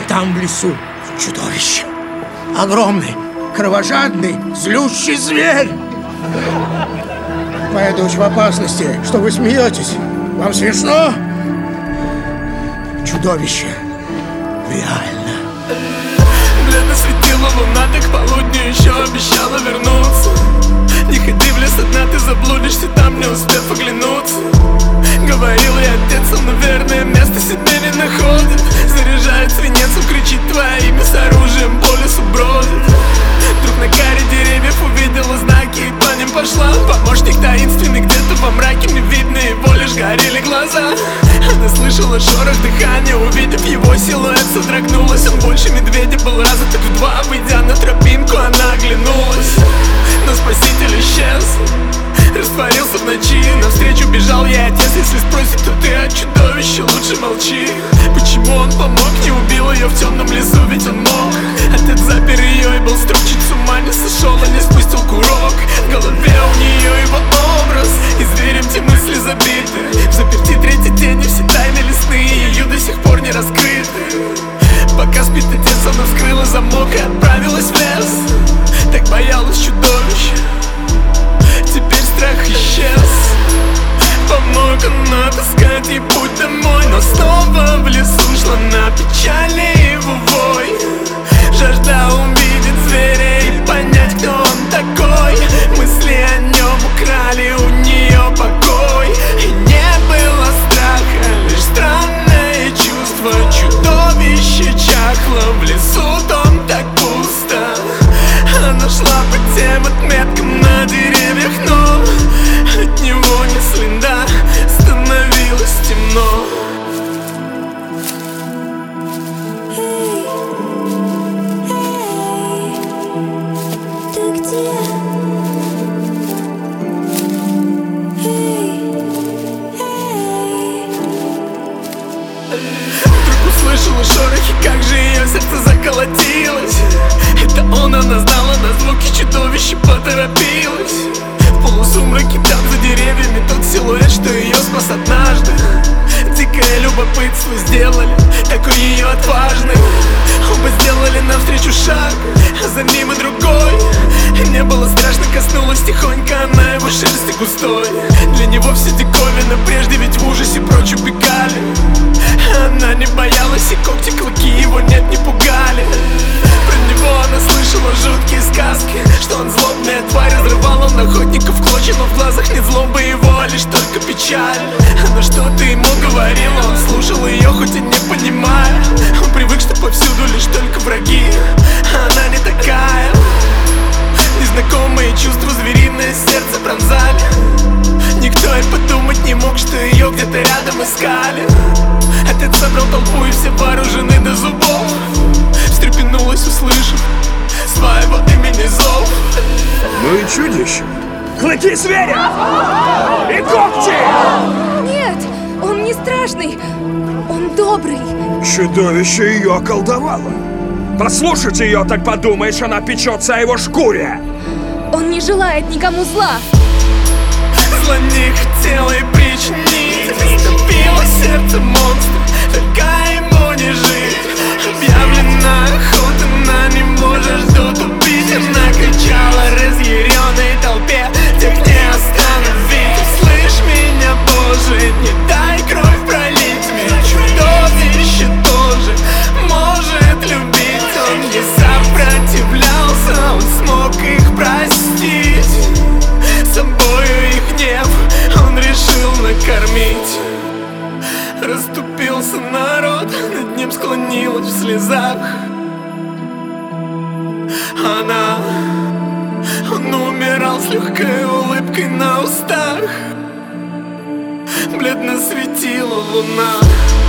там в лесу чудовище. Огромный, кровожадный, злющий зверь. Моя дочь в опасности. Что вы смеетесь? Вам смешно? Чудовище реально. Бледно светила луна, ты к полудню еще обещала вернуться. Не ходи в лес одна, ты заблудишься там, не успев оглянуться. Говорил я отец, он, наверное, место себе не находит. Заряжает свинец, он кричит твое имя с оружием, по лесу бродит. Вдруг на каре деревьев увидела знаки и по ним пошла. Помощник таинственный где-то во мраке, не видно его, лишь горели глаза. Она слышала шорох дыхания, увидев его силуэт, содрогнулась. Он больше медведя был раза так в два. Выйдя на тропинку, она оглянулась, но спаситель исчез, растворился в ночи. Навстречу бежал ей отец. Если спросит, то ты от чудовища, лучше молчи. Почему он помог, не убил ее в темном лесу, ведь он мог. Отец запер ее и был строг, чуть с ума не сошел, а не спустил курок. В голове у нее его образ, и зверем те мысли забиты. В заперти третий день, и все тайны лесные ее до сих пор не раскрыты. Пока спит отец, она вскрыла замок и отправилась в лес. Так боялась чудовища, теперь страх исчез. Помог он отыскать ей путь домой, но снова в лесу шла на печали его вой. Жажда увидеть зверя и понять, кто он такой. Мысли о нем украли у нее покой. И не было страха, лишь странное чувство. Чудовище чахло в лесу, там так пусто. Она шла по тем отметкам на деревьях, но от него не следа, становилось темно. Ты где? Вдруг услышала шорохи, как же ее сердце заколотилось. Это он, она знала, на звуки чудовища поторопилась. В полусумраке там за деревьями тот силуэт, что ее спас однажды. Дикое любопытство сделали такой ее отважной. Оба сделали навстречу шаг, а за ним и другой. И не было страшно, коснулась тихонько она его шерсти густой. Для него все диковина, прежде ведь в ужасе прочь убегали. Она не боялась, и когти, клыки его нет, не пугали. Про него она слышала жуткие сказки, что он злобная тварь, разрывал он охотников в клочья, но в глазах нет злобы его, а лишь только печаль. Она что-то ему говорила, он слушал ее, хоть и не понимая. Он привык, что повсюду лишь только враги, а она не такая. Незнакомые чувства, звериное сердце пронзали. Никто и подумать не мог, что ее где-то рядом искали. Отец собрал толпу, и все вооружены до зубов. Встрепенулась, услышав своего имени зов. Ну и чудище. Клыки зверя! И когти! Нет, он не страшный, он добрый. Чудовище ее околдовало. Послушайте ее, так подумаешь, она печется о его шкуре. Он не желает никому зла. Зла не хотела и причинить. Растопило сердце монстра, только ему не жить. Объявлена охота на него, ждут убить. Она кричала разъяренной толпе, тех не остановить. Слышь меня, Боже, не дай кровь пролить. Ведь чудовище тоже может любить. Он не сопротивлялся, он смог их простить. Собою их гнев он решил накормить. Расступился народ, над ним склонилась в слезах она. Он умирал с легкой улыбкой на устах. Бледно светила луна.